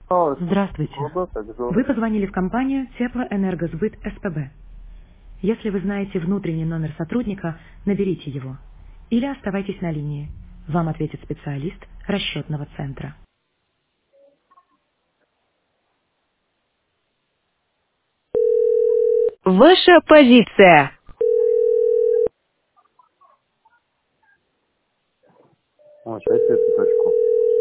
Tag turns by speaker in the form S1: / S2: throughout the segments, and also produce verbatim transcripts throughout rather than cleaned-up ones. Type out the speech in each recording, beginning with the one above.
S1: А,
S2: Здравствуйте.
S1: слабо, так
S2: Вы
S1: здорово.
S2: позвонили в компанию Теплоэнергосбыт СПБ. Если вы знаете внутренний номер сотрудника, наберите его. Или оставайтесь на линии. Вам ответит специалист расчетного центра. Ваша позиция.
S1: О, сейчас я эту точку.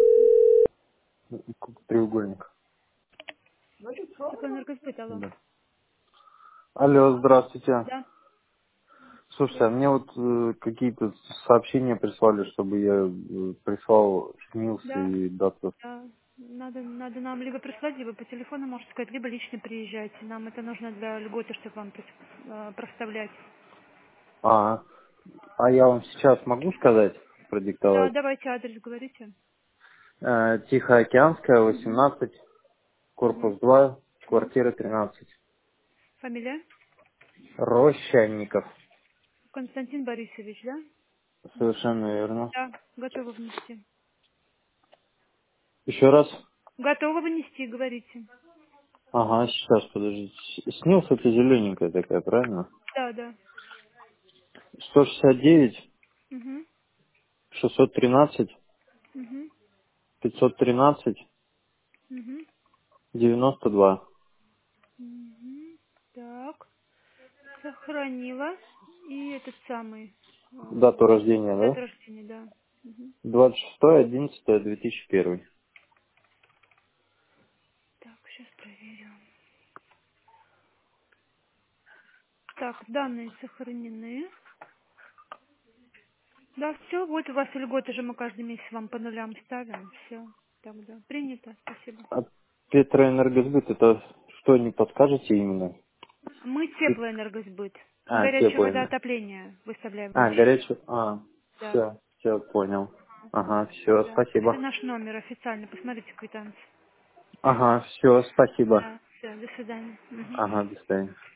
S1: Как треугольник.
S2: Теплоэнергосбыт, алло.
S1: Да. Алло, здравствуйте.
S2: Да,
S1: Слушайте, а мне вот э, какие-то сообщения прислали, чтобы я э, прислал снился
S2: да,
S1: и дату.
S2: да. Надо, надо нам либо прислать, либо по телефону, можно сказать, либо лично приезжайте. Нам это нужно для льготы, чтобы вам прис- э, проставлять.
S1: А, а я вам сейчас могу сказать,
S2: Да,
S1: продиктовать?
S2: давайте адрес говорите.
S1: Э, Тихоокеанская,
S2: Угу,
S1: восемнадцать,
S2: угу,
S1: корпус два,
S2: угу.
S1: квартира тринадцать.
S2: Фамилия?
S1: Рощанников.
S2: Константин Борисович, да?
S1: Совершенно верно.
S2: Да, готовы внести.
S1: Еще раз.
S2: Готовы внести, говорите.
S1: Ага, сейчас, подождите. С- Снилс это зелененькая такая, правильно?
S2: Да, да.
S1: сто шестьдесят девять,
S2: Угу,
S1: шестьсот тринадцать,
S2: угу,
S1: пятьсот тринадцать,
S2: угу,
S1: девяносто два.
S2: угу. Так, сохранила. И этот самый,
S1: Дату
S2: э,
S1: рождения,
S2: дата
S1: да?
S2: рождения, да. Угу.
S1: двадцать шестое одиннадцатое две тысячи первый.
S2: Так, сейчас проверю. Так, данные сохранены. Да, все, вот у вас льготы же мы каждый месяц вам по нулям ставим. Все, тогда принято, спасибо.
S1: А Петроэнергосбыт, это что, не подскажете именно?
S2: Мы теплоэнергосбыт.
S1: А,
S2: Горячее
S1: теплое.
S2: водоотопление выставляем
S1: А,
S2: вообще.
S1: горячий. А,
S2: Да.
S1: все, все, понял. Ага, все,
S2: Да. Это
S1: спасибо.
S2: наш номер официально. Посмотрите квитанцию.
S1: Ага, все, спасибо.
S2: Да. Все, до свидания. Мгм.
S1: Ага, до свидания.